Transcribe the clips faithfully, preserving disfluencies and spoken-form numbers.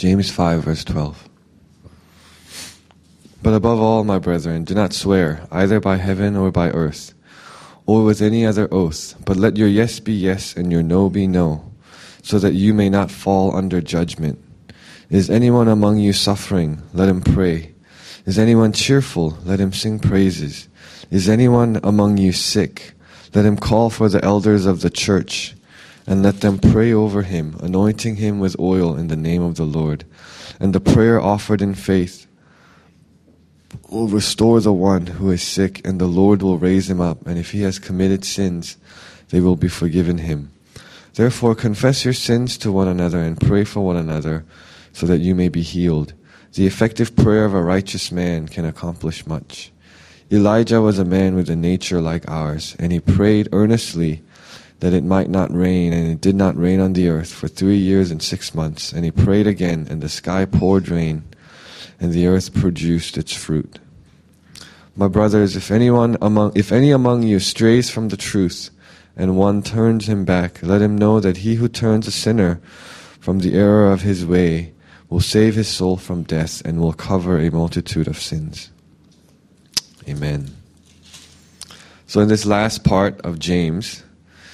James five, verse twelve. But above all, my brethren, do not swear, either by heaven or by earth, or with any other oath, but let your yes be yes and your no be no, so that you may not fall under judgment. Is anyone among you suffering? Let him pray. Is anyone cheerful? Let him sing praises. Is anyone among you sick? Let him call for the elders of the church, and let them pray over him, anointing him with oil in the name of the Lord. And the prayer offered in faith will restore the one who is sick, and the Lord will raise him up. And if he has committed sins, they will be forgiven him. Therefore confess your sins to one another and pray for one another, so that you may be healed. The effective prayer of a righteous man can accomplish much. Elijah was a man with a nature like ours, and he prayed earnestly that it might not rain, and it did not rain on the earth for three years and six months. And he prayed again, and the sky poured rain, and the earth produced its fruit. My brothers, if anyone among if any among you strays from the truth, and one turns him back, let him know that he who turns a sinner from the error of his way will save his soul from death and will cover a multitude of sins. Amen. So in this last part of James,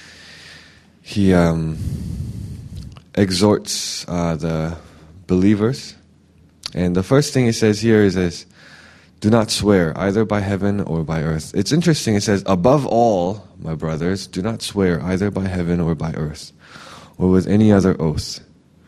he um, exhorts uh, the believers. And the first thing he says here is, is, do not swear, either by heaven or by earth. It's interesting, it says, above all, my brothers, do not swear, either by heaven or by earth, or with any other oath.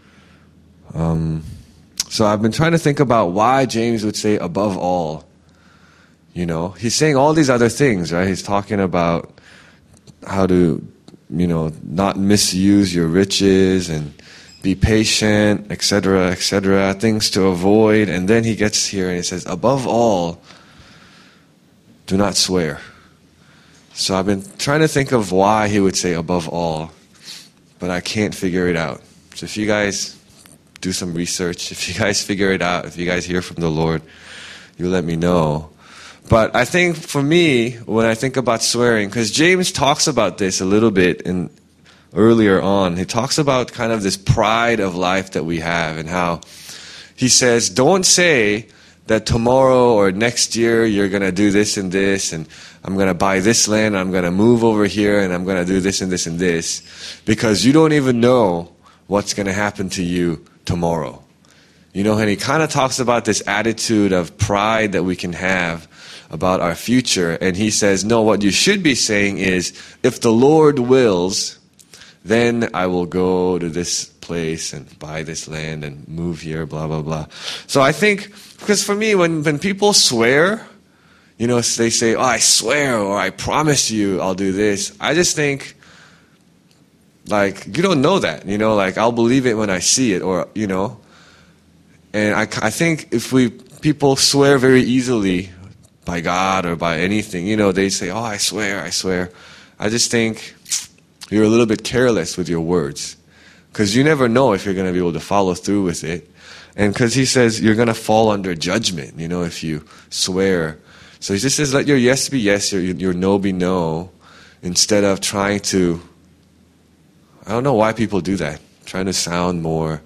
Um, so I've been trying to think about why James would say above all. You know, he's saying all these other things, right? He's talking about how to, you know, not misuse your riches and be patient, et cetera, et cetera, things to avoid. And then he gets here and he says, above all, do not swear. So I've been trying to think of why he would say above all, but I can't figure it out. So if you guys do some research, if you guys figure it out, if you guys hear from the Lord, you let me know. But I think for me, when I think about swearing, because James talks about this a little bit in earlier on, he talks about kind of this pride of life that we have, and how he says, don't say that tomorrow or next year you're going to do this and this, and I'm going to buy this land, I'm going to move over here, and I'm going to do this and this and this, because you don't even know what's going to happen to you tomorrow. You know, and he kind of talks about this attitude of pride that we can have about our future. And he says, no, what you should be saying is, if the Lord wills, then I will go to this place and buy this land and move here, blah, blah, blah. So I think, because for me, when, when people swear, you know, they say, oh, I swear, or I promise you I'll do this. I just think, like, you don't know that, you know, like, I'll believe it when I see it, or, you know. And I, I think if we, people swear very easily by God or by anything, you know, they say, oh, I swear, I swear. I just think you're a little bit careless with your words, because you never know if you're going to be able to follow through with it. And because he says you're going to fall under judgment, you know, if you swear. So he just says, let your yes be yes, your, your no be no, instead of trying to, I don't know why people do that, trying to sound more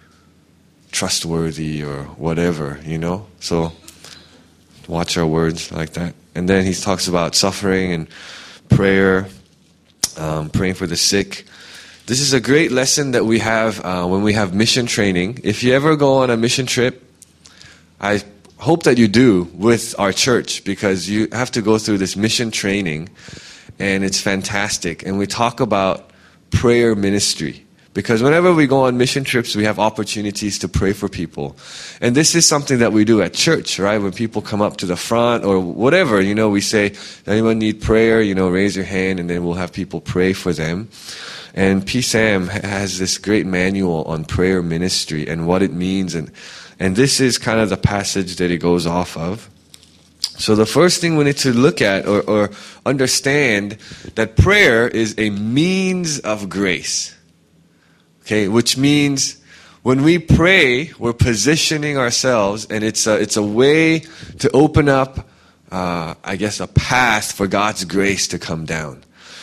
trustworthy or whatever, you know. So watch our words like that. And then he talks about suffering and prayer, um, praying for the sick. This is a great lesson that we have uh, when we have mission training. If you ever go on a mission trip, I hope that you do with our church, because you have to go through this mission training, and it's fantastic. And we talk about prayer ministry. Because whenever we go on mission trips, we have opportunities to pray for people. And this is something that we do at church, right? When people come up to the front or whatever, you know, we say, does anyone need prayer? You know, raise your hand, and then we'll have people pray for them. And P SAM has this great manual on prayer ministry and what it means. And, and this is kind of the passage that it goes off of. So the first thing we need to look at or, or understand that prayer is a means of grace. Okay, which means when we pray, we're positioning ourselves, and it's a, it's a way to open up, uh, I guess, a path for God's grace to come down.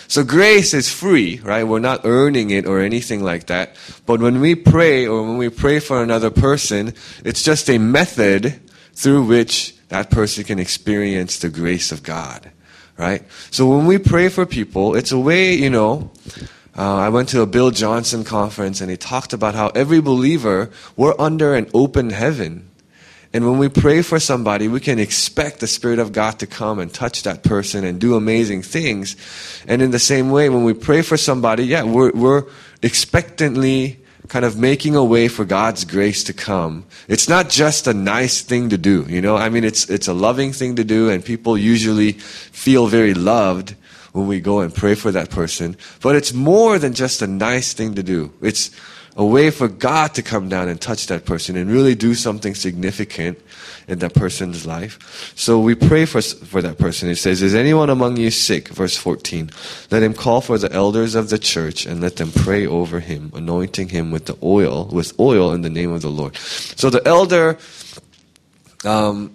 So grace is free, right? We're not earning it or anything like that. But when we pray or when we pray for another person, it's just a method through which that person can experience the grace of God, right? So when we pray for people, it's a way, you know, uh, I went to a Bill Johnson conference and he talked about how every believer, we're under an open heaven. And when we pray for somebody, we can expect the Spirit of God to come and touch that person and do amazing things. And in the same way, when we pray for somebody, yeah, we're, we're expectantly kind of making a way for God's grace to come. It's not just a nice thing to do, you know. I mean, it's it's a loving thing to do, and people usually feel very loved when we go and pray for that person. But it's more than just a nice thing to do. It's a way for God to come down and touch that person and really do something significant in that person's life. So we pray for for that person. It says, "Is anyone among you sick?" Verse fourteen. "Let him call for the elders of the church and let them pray over him, anointing him with the oil, with oil in the name of the Lord." So the elder um,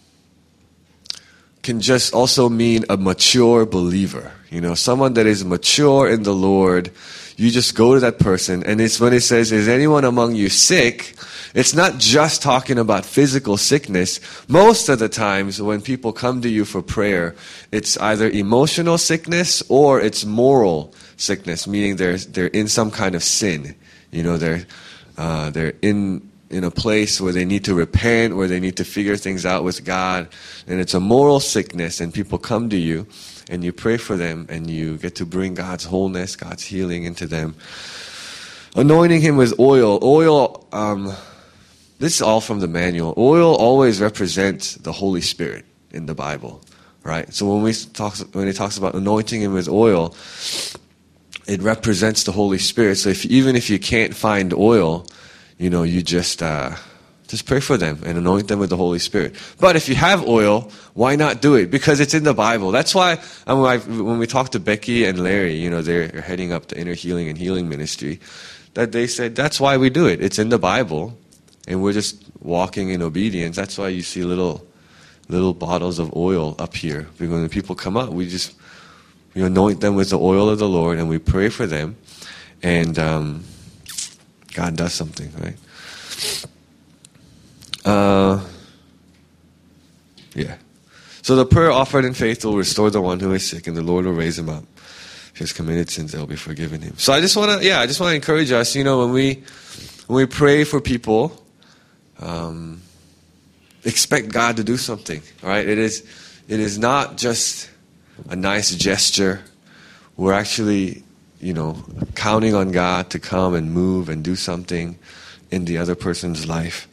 can just also mean a mature believer. You know, someone that is mature in the Lord. You just go to that person, and it's when it says, "Is anyone among you sick?" It's not just talking about physical sickness. Most of the times when people come to you for prayer, it's either emotional sickness or it's moral sickness, meaning they're they're in some kind of sin. You know, they're uh, they're in in a place where they need to repent, where they need to figure things out with God, and it's a moral sickness, and people come to you. And you pray for them, and you get to bring God's wholeness, God's healing into them. Anointing him with oil. Oil, um, this is all from the manual. Oil always represents the Holy Spirit in the Bible, right? So when we talk, when it talks about anointing him with oil, it represents the Holy Spirit. So if even if you can't find oil, you know, you just uh, just pray for them and anoint them with the Holy Spirit. But if you have oil, why not do it? Because it's in the Bible. That's why um, when we talked to Becky and Larry, you know, they're heading up the Inner Healing and Healing Ministry, that they said that's why we do it. It's in the Bible, and we're just walking in obedience. That's why you see little little bottles of oil up here. Because when people come up, we just we anoint them with the oil of the Lord, and we pray for them, and um, God does something, right? Uh, yeah. So the prayer offered in faith will restore the one who is sick, and the Lord will raise him up. If he has committed sins, they'll be forgiven him. So I just want to, yeah, I just want to encourage us. You know, when we when we pray for people, um, expect God to do something. All right, it is it is not just a nice gesture. We're actually, you know, counting on God to come and move and do something in the other person's life.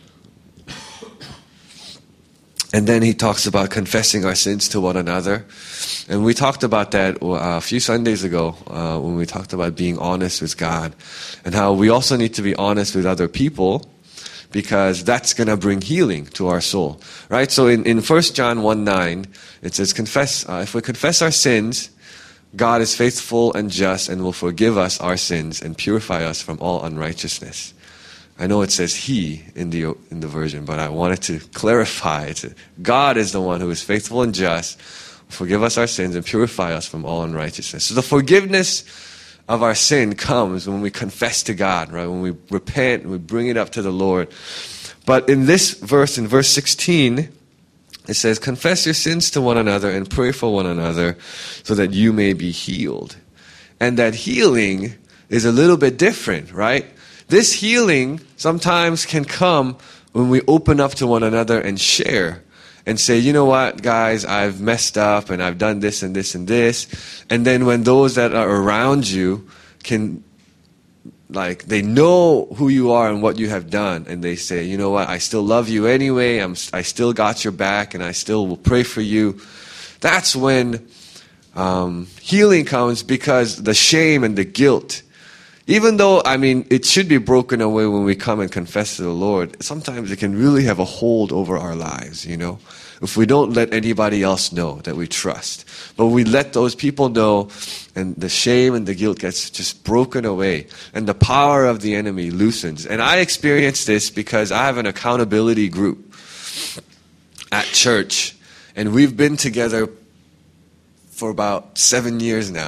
And then he talks about confessing our sins to one another. And we talked about that a few Sundays ago uh, when we talked about being honest with God. And how we also need to be honest with other people, because that's going to bring healing to our soul. Right? So in, in First John one nine, it says, confess, uh, if we confess our sins, God is faithful and just and will forgive us our sins and purify us from all unrighteousness. I know it says he in the in the version, but I wanted to clarify it. God is the one who is faithful and just, forgive us our sins and purify us from all unrighteousness. So the forgiveness of our sin comes when we confess to God, right? When we repent, we bring it up to the Lord. But in this verse, in verse sixteen, it says, confess your sins to one another and pray for one another so that you may be healed. And that healing is a little bit different, right? This healing sometimes can come when we open up to one another and share and say, you know what, guys, I've messed up and I've done this and this and this. And then when those that are around you can, like, they know who you are and what you have done, and they say, you know what, I still love you anyway, I'm, I still got your back, and I still will pray for you. That's when um, healing comes, because the shame and the guilt, even though, I mean, it should be broken away when we come and confess to the Lord, sometimes it can really have a hold over our lives, you know, if we don't let anybody else know that we trust. But we let those people know, and the shame and the guilt gets just broken away, and the power of the enemy loosens. And I experienced this because I have an accountability group at church, and we've been together for about seven years now.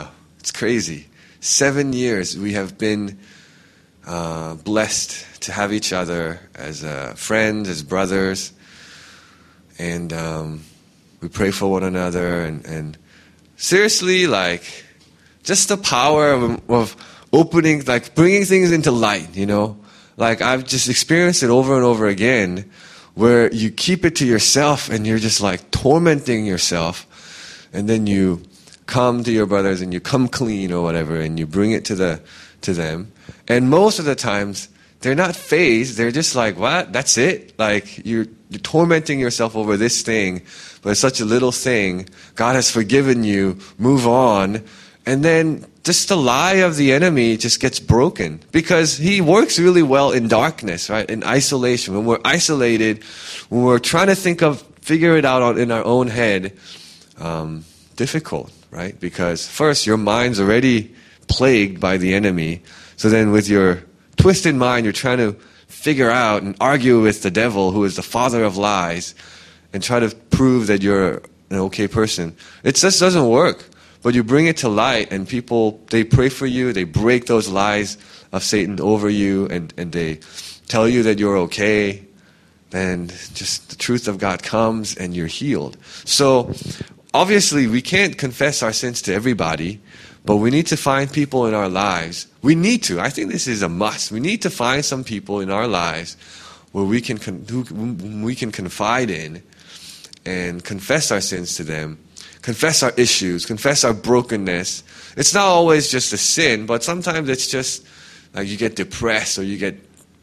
It's crazy. Seven years we have been uh, blessed to have each other as uh, friends, as brothers. And um, we pray for one another. And, and seriously, like, just the power of, of opening, like, bringing things into light, you know? Like, I've just experienced it over and over again, where you keep it to yourself and you're just, like, tormenting yourself. And then you come to your brothers and you come clean or whatever, and you bring it to the to them. And most of the times, they're not fazed. They're just like, what? That's it? Like, you're, you're tormenting yourself over this thing, but it's such a little thing. God has forgiven you. Move on. And then just the lie of the enemy just gets broken, because he works really well in darkness, right? In isolation. When we're isolated, when we're trying to think of, figure it out in our own head, um, difficult, right? Because first, your mind's already plagued by the enemy. So then with your twisted mind, you're trying to figure out and argue with the devil, who is the father of lies, and try to prove that you're an okay person. It just doesn't work. But you bring it to light, and people, they pray for you, they break those lies of Satan over you, and, and they tell you that you're okay, and just the truth of God comes, and you're healed. So, obviously, we can't confess our sins to everybody, but we need to find people in our lives. We need to. I think this is a must. We need to find some people in our lives where we can con- who we can confide in and confess our sins to them, confess our issues, confess our brokenness. It's not always just a sin, but sometimes it's just like you get depressed or you get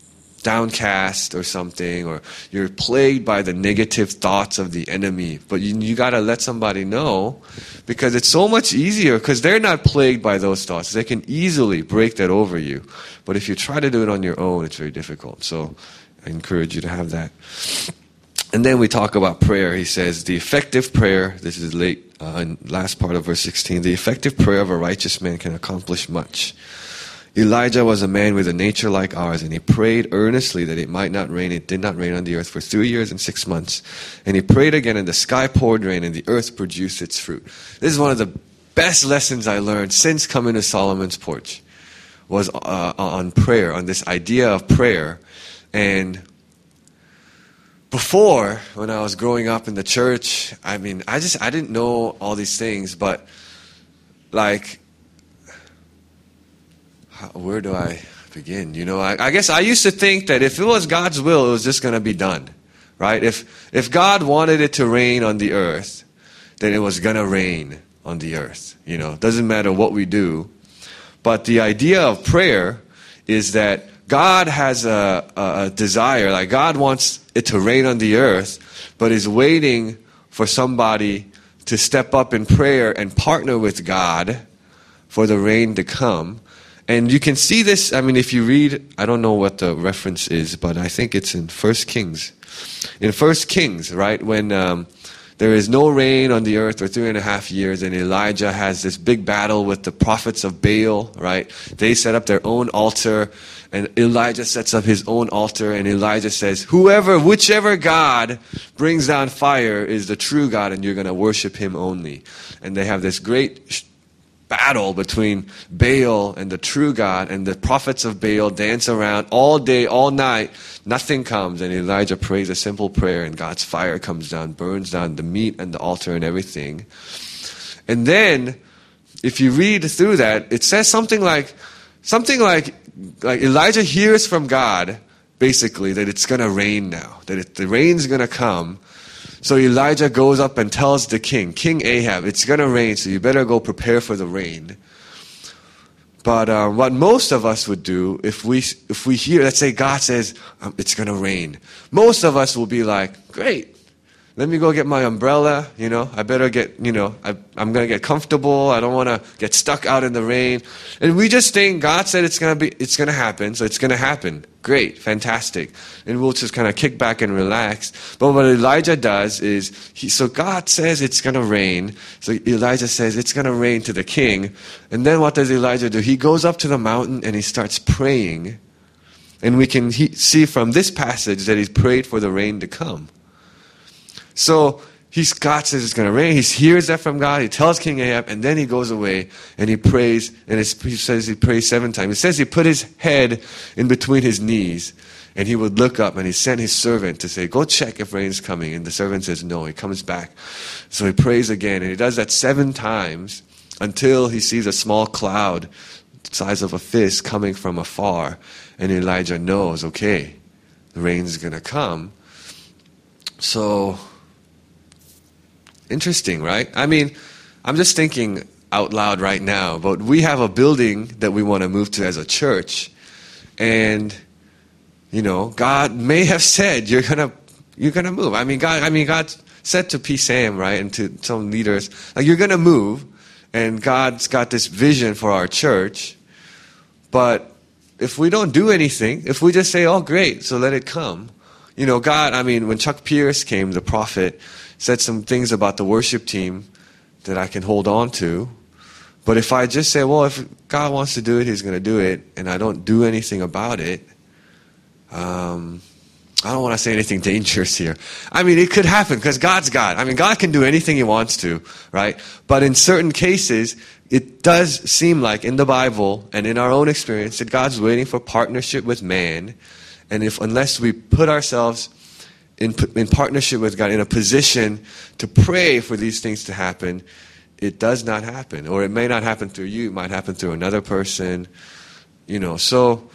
downcast or something, or you're plagued by the negative thoughts of the enemy. But you, you got to let somebody know, because it's so much easier, because they're not plagued by those thoughts. They can easily break that over you. But if you try to do it on your own, it's very difficult. So I encourage you to have that. And then we talk about prayer. He says, the effective prayer, this is late, uh, last part of verse sixteen, the effective prayer of a righteous man can accomplish much. Elijah was a man with a nature like ours, and he prayed earnestly that it might not rain. It did not rain on the earth for three years and six months. And he prayed again, and the sky poured rain, and the earth produced its fruit. This is one of the best lessons I learned since coming to Solomon's Porch, was uh, on prayer, on this idea of prayer. And before, when I was growing up in the church, I mean, I just, I didn't know all these things, but like, how, where do I begin? You know, I, I guess I used to think that if it was God's will, it was just going to be done, right? If if God wanted it to rain on the earth, then it was going to rain on the earth. You know, it doesn't matter what we do. But the idea of prayer is that God has a, a, a desire, like God wants it to rain on the earth, but is waiting for somebody to step up in prayer and partner with God for the rain to come. And you can see this, I mean, if you read, I don't know what the reference is, but I think it's in First Kings. In First Kings, right, when um, there is no rain on the earth for three and a half years, and Elijah has this big battle with the prophets of Baal, right? They set up their own altar, and Elijah sets up his own altar, and Elijah says, whoever, whichever God brings down fire is the true God, and you're going to worship him only. And they have this great battle between Baal and the true God, and the prophets of Baal dance around all day, all night. Nothing comes, and Elijah prays a simple prayer, and God's fire comes down, burns down the meat and the altar and everything. And then, if you read through that, it says something like, something like, like Elijah hears from God, basically, that it's going to rain now, that it, the rain's going to come. So Elijah goes up and tells the king, King Ahab, it's going to rain, so you better go prepare for the rain. But um, what most of us would do, if we if we hear, let's say God says, um, it's going to rain, most of us will be like, great, let me go get my umbrella, you know, I better get, you know, I, I'm going to get comfortable, I don't want to get stuck out in the rain. And we just think God said it's going to be, it's going to happen, so it's going to happen. Great, fantastic. And we'll just kind of kick back and relax. But what Elijah does is, he, so God says it's going to rain. So Elijah says it's going to rain to the king. And then what does Elijah do? He goes up to the mountain and he starts praying. And we can he, see from this passage that he's prayed for the rain to come. So He's, God says it's going to rain. He hears that from God. He tells King Ahab, and then he goes away and he prays. And it's, he says he prays seven times. It says he put his head in between his knees, and he would look up, and he sent his servant to say, go check if rain's coming. And the servant says no. He comes back. So he prays again, and he does that seven times until he sees a small cloud the size of a fist coming from afar. And Elijah knows, okay, the rain's going to come. So, interesting, right? I mean, I'm just thinking out loud right now, but we have a building that we want to move to as a church. And, you know, God may have said, you're going to you're gonna move. I mean, God, I mean, God said to P. Sam, right, and to some leaders, like, you're going to move. And God's got this vision for our church. But if we don't do anything, if we just say, oh, great, so let it come. You know, God, I mean, when Chuck Pierce came, the prophet, said some things about the worship team that I can hold on to. But if I just say, well, if God wants to do it, he's going to do it, and I don't do anything about it, um, I don't want to say anything dangerous here. I mean, it could happen because God's God. I mean, God can do anything he wants to, right? But in certain cases, it does seem like in the Bible and in our own experience that God's waiting for partnership with man. And if unless we put ourselves in, in partnership with God, in a position to pray for these things to happen, it does not happen. Or it may not happen through you. It might happen through another person. You know, so,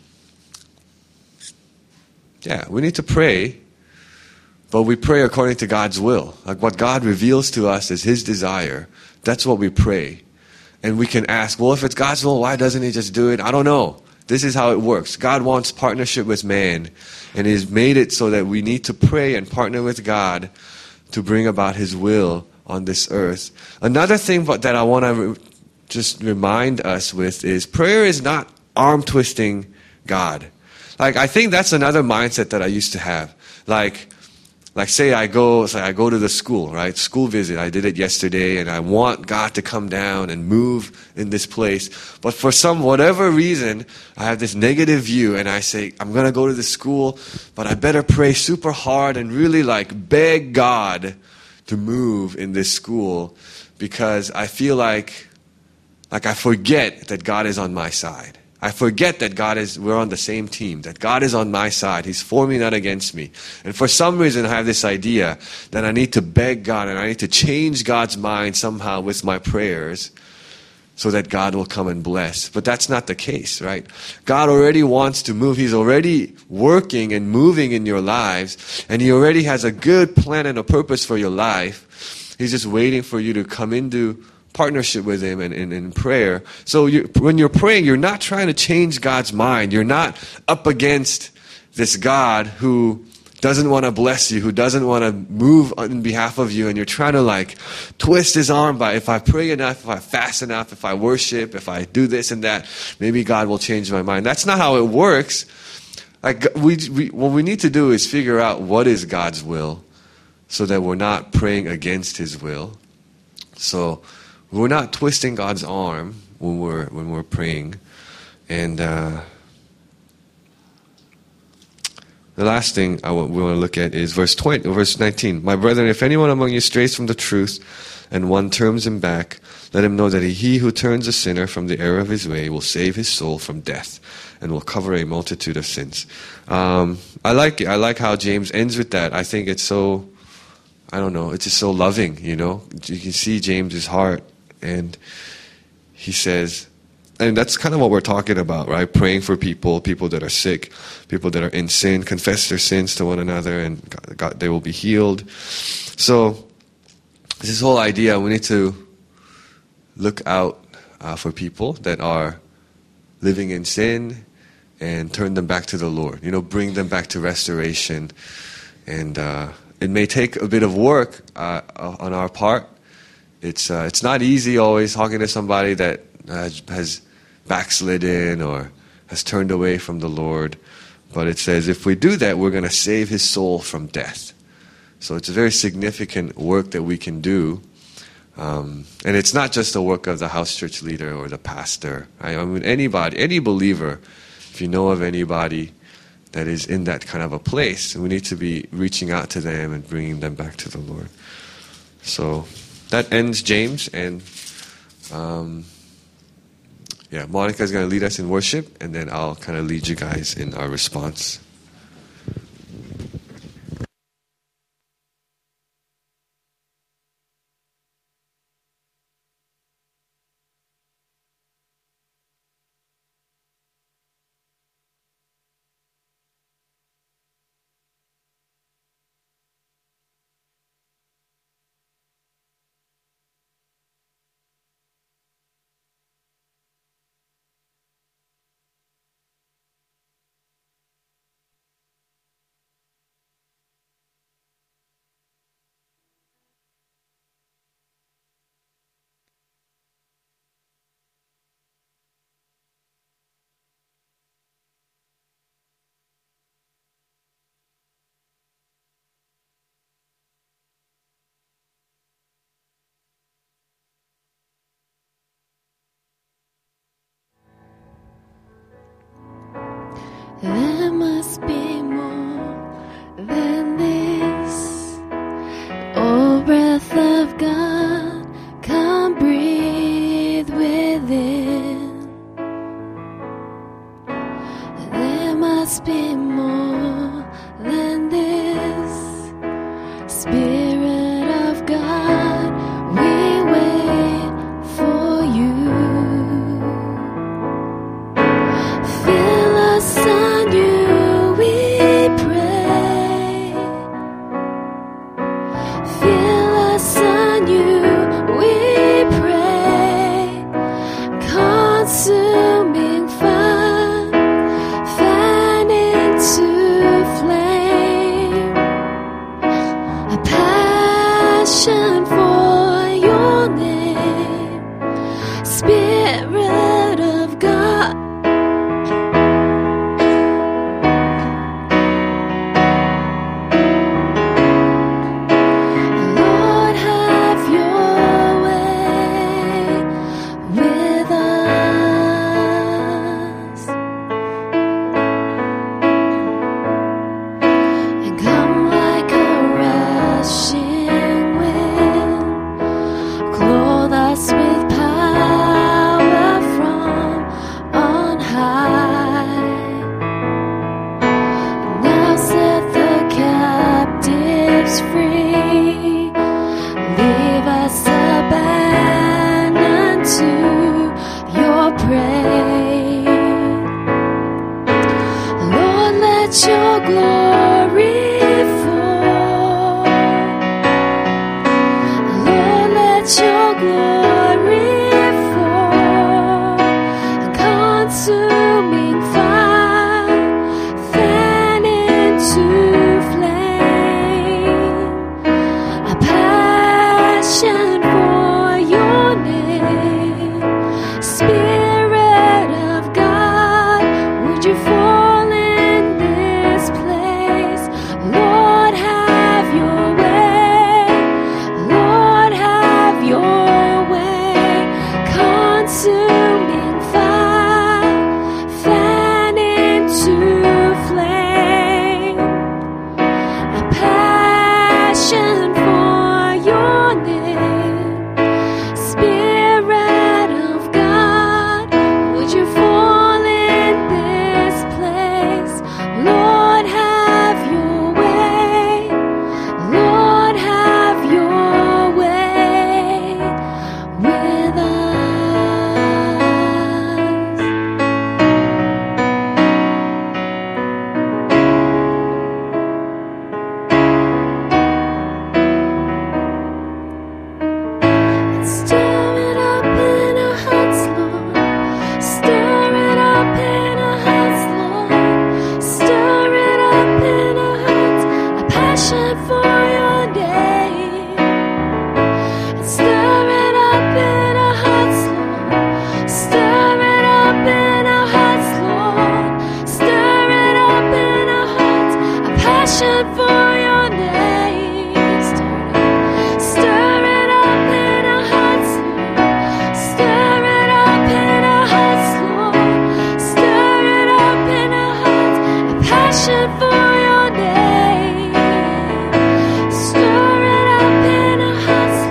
yeah, we need to pray. But we pray according to God's will. Like what God reveals to us as his desire, that's what we pray. And we can ask, well, if it's God's will, why doesn't he just do it? I don't know. This is how it works. God wants partnership with man, and he's made it so that we need to pray and partner with God to bring about his will on this earth. Another thing that I want to re- just remind us with is prayer is not arm-twisting God. Like, I think that's another mindset that I used to have. Like, Like say I go, say I go to the school, right? School visit. I did it yesterday, and I want God to come down and move in this place. But for some whatever reason, I have this negative view, and I say I'm gonna go to the school, but I better pray super hard and really like beg God to move in this school, because I feel like, like I forget that God is on my side. I forget that God is, we're on the same team, that God is on my side. He's for me, not against me. And for some reason, I have this idea that I need to beg God and I need to change God's mind somehow with my prayers so that God will come and bless. But that's not the case, right? God already wants to move. He's already working and moving in your lives, and he already has a good plan and a purpose for your life. He's just waiting for you to come into partnership with him and in prayer. So you, when you're praying, you're not trying to change God's mind. You're not up against this God who doesn't want to bless you, who doesn't want to move on behalf of you, and you're trying to like twist his arm by, if I pray enough, if I fast enough, if I worship, if I do this and that, maybe God will change my mind. That's not how it works. Like we, we what we need to do is figure out what is God's will so that we're not praying against his will. So we're not twisting God's arm when we're when we're praying. And uh, the last thing I want, we want to look at is verse twenty, verse nineteen. My brethren, if anyone among you strays from the truth, and one turns him back, let him know that he who turns a sinner from the error of his way will save his soul from death, and will cover a multitude of sins. Um, I like it. I like how James ends with that. I think it's so, I don't know, it's just so loving, you know. You can see James's heart. And he says, and that's kind of what we're talking about, right? Praying for people, people that are sick, people that are in sin, confess their sins to one another, and God, God, they will be healed. So this whole idea, we need to look out uh, for people that are living in sin and turn them back to the Lord. You know, bring them back to restoration. And uh, it may take a bit of work uh, on our part. It's uh, it's not easy always talking to somebody that has, has backslidden or has turned away from the Lord. But it says if we do that, we're going to save his soul from death. So it's a very significant work that we can do. Um, and it's not just the work of the house church leader or the pastor. Right? I mean, anybody, any believer, if you know of anybody that is in that kind of a place, we need to be reaching out to them and bringing them back to the Lord. So that ends James, and um, yeah, Monica's going to lead us in worship, and then I'll kind of lead you guys in our response. There must be more than this. Oh, breath of God, come breathe within. There must be more than this. Spirit of God, we wait for you. Fill us anew, we pray. Fill us anew, we pray. Consuming fire, fan into flame. A passion for your name. Spirit of God, Lord, have your way with us. And come like a rushing wind. Clothe us with power from on high. Now set the captives free. Leave us abandoned to your praise. Lord, let your glory fall. Lord, let your glory fall. A consuming fire, fan into flame. A passion for your name. Spirit of God, would you fall in this place? Lord, have your way. Lord, have your way. Consuming fire, fan into flame. A passion for your name. Spirit of God, would you fall in this place? Lord, have your way. Lord, have your way with us. Stir it up in our hearts, Lord. Stir it up in our hearts, Lord. Stir it up in our hearts. A passion for your name. Stir it up in our hearts, Lord. Stir it up in our hearts, Lord. Stir it up in our hearts. A passion for your name. Stir it up in our hearts, Lord. Stir it up in our hearts, Lord. Stir it up in our hearts. A passion for your name. Stir it up in our hearts,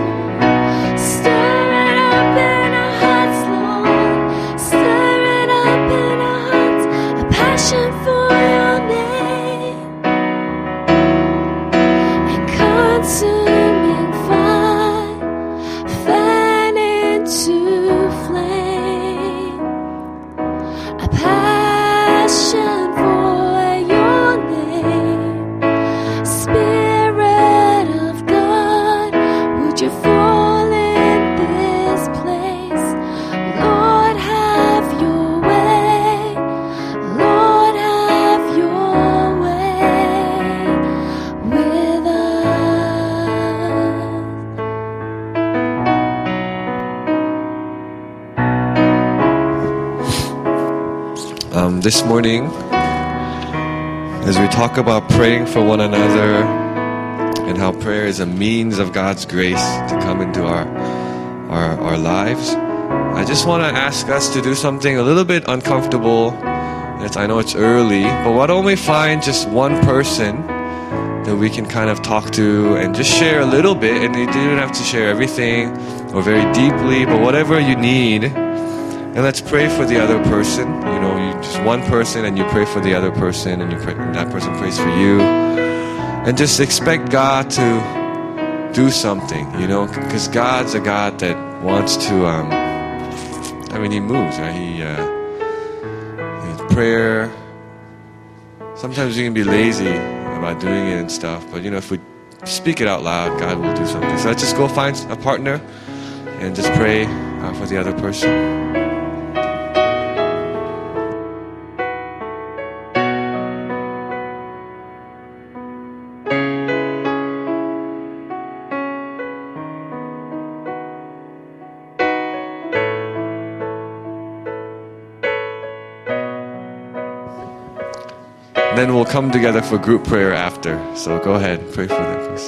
um, this morning, as we talk about praying for one another and how prayer is a means of God's grace to come into our our, our lives, I just want to ask us to do something a little bit uncomfortable. It's, I know it's early, but why don't we find just one person that we can kind of talk to and just share a little bit, and you don't have to share everything or very deeply, but whatever you need. And let's pray for the other person. You know, you just one person, and you pray for the other person, and you pray, and that person prays for you. And just expect God to do something, you know, because God's a God that wants to, um, I mean, He moves, right? He, uh, he prayer, sometimes we can be lazy about doing it and stuff, but, you know, if we speak it out loud, God will do something. So let's just go find a partner and just pray uh, for the other person. Then we'll come together for group prayer after. So go ahead, pray for them, please.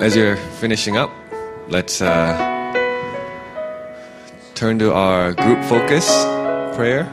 as you're finishing up, let's uh, turn to our group focus prayer.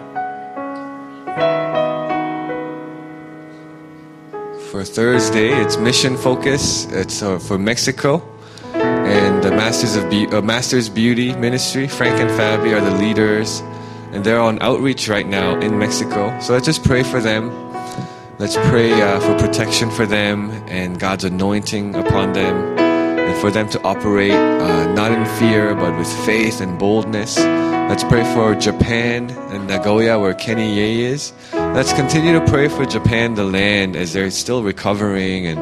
For Thursday, it's mission focus. It's uh, for Mexico. And the Masters of Be- uh, Masters Beauty Ministry, Frank and Fabi are the leaders. And they're on outreach right now in Mexico. So let's just pray for them. Let's pray uh, for protection for them and God's anointing upon them. And for them to operate uh, not in fear, but with faith and boldness. Let's pray for Japan and Nagoya, where Kenny Ye is. Let's continue to pray for Japan, the land, as they're still recovering. And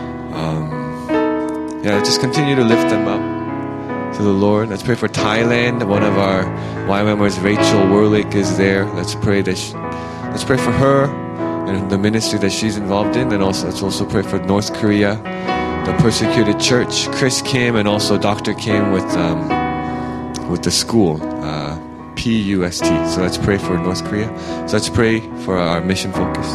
um, yeah, just continue to lift them up to the Lord. Let's pray for Thailand. One of our Y M members, Rachel Werlick, is there. Let's pray that she, let's pray for her and the ministry that she's involved in. And also, let's also pray for North Korea, the persecuted church, Chris Kim, and also Doctor Kim with um, with the school, uh, P U S T. So let's pray for North Korea. So let's pray for our mission focus.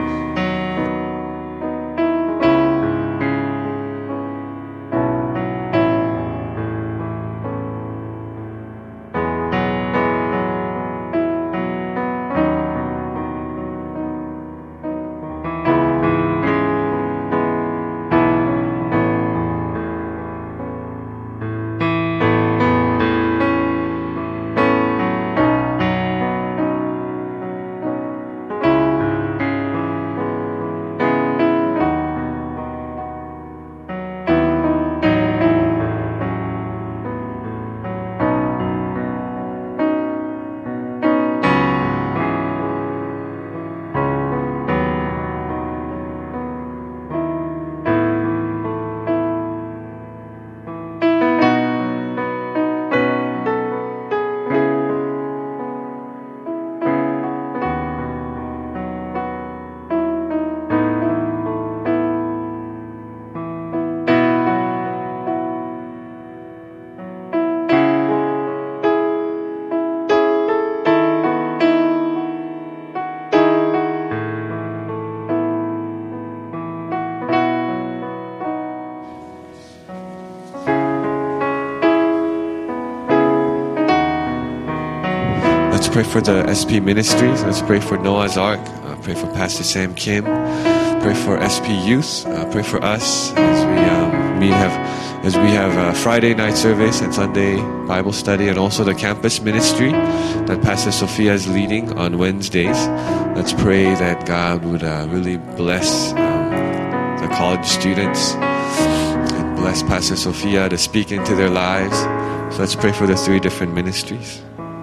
Let's pray for the S P Ministries. Let's pray for Noah's Ark. Uh, pray for Pastor Sam Kim. Pray for S P Youth. Uh, pray for us as we um, we have as we have uh, Friday night service and Sunday Bible study, and also the campus ministry that Pastor Sophia is leading on Wednesdays. Let's pray that God would uh, really bless um, the college students and bless Pastor Sophia to speak into their lives. So let's pray for the three different ministries.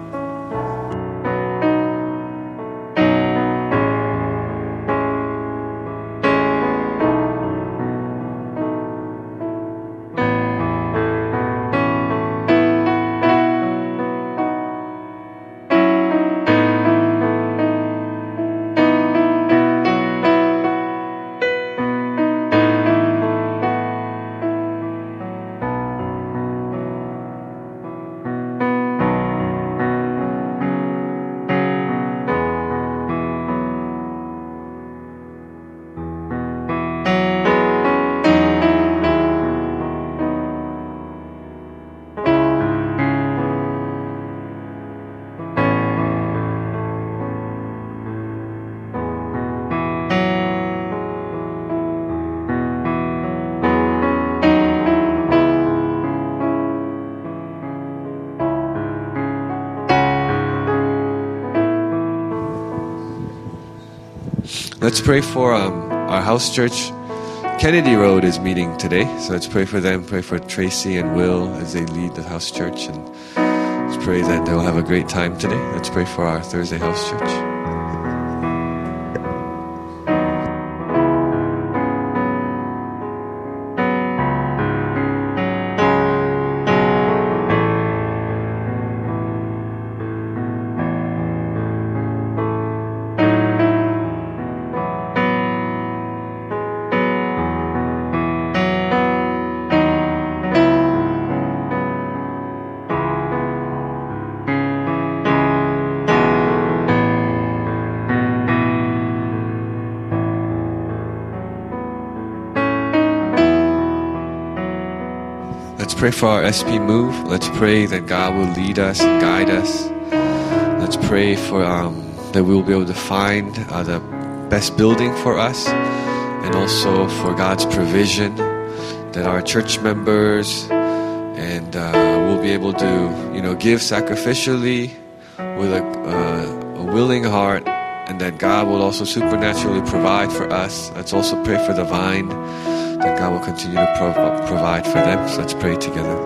Let's pray for um, our house church. Kennedy Road is meeting today, so let's pray for them. Pray for Tracy and Will as they lead the house church, and let's pray that they'll have a great time today. Let's pray for our Thursday house church. pray for our S P move. Let's pray that God will lead us and guide us. Let's pray for um, that we will be able to find uh, the best building for us, and also for God's provision, that our church members and uh, will be able to, you know, give sacrificially with a, uh, a willing heart, and that God will also supernaturally provide for us. Let's also pray for the vine, that God will continue to prov- provide for them. So let's pray together.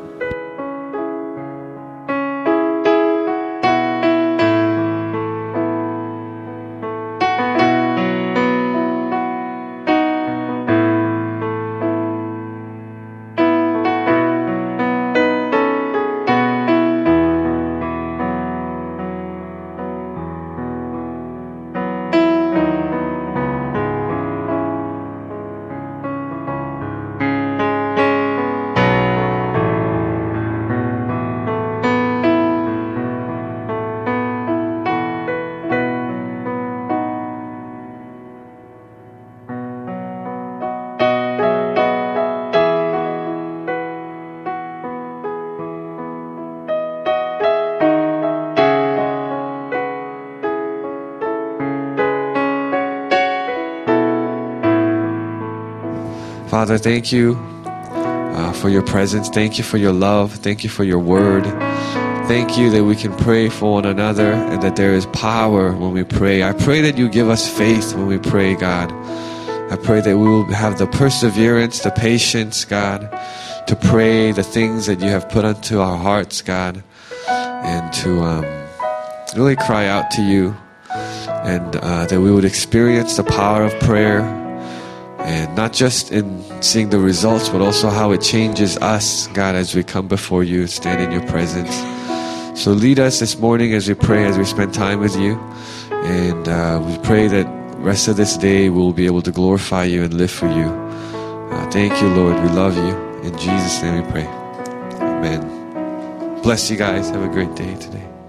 Father, thank you uh, for your presence. Thank you for your love. Thank you for your word. Thank you that we can pray for one another and that there is power when we pray. I pray that you give us faith when we pray, God. I pray that we will have the perseverance, the patience, God, to pray the things that you have put into our hearts, God, and to um, really cry out to you, and uh, that we would experience the power of prayer. And not just in seeing the results, but also how it changes us, God, as we come before you, stand in your presence. So lead us this morning as we pray, as we spend time with you. And uh, we pray that the rest of this day we'll be able to glorify you and live for you. Uh, thank you, Lord. We love you. In Jesus' name we pray. Amen. Bless you guys. Have a great day today.